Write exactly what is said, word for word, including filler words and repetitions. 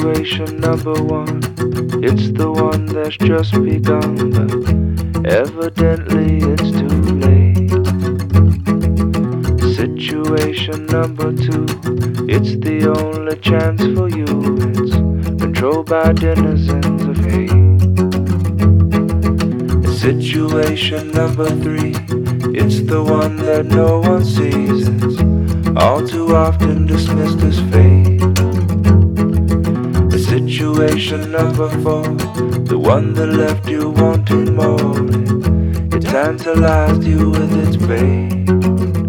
Situation number one, it's the one that's just begun, but evidently it's too late. Situation number two, it's the only chance for you. It's controlled by denizens of hate. Situation number three, it's the one that no one sees. It's all too often dismissed as fate. Situation number four, the one that left you wanting more. It, it tantalized you with its bait.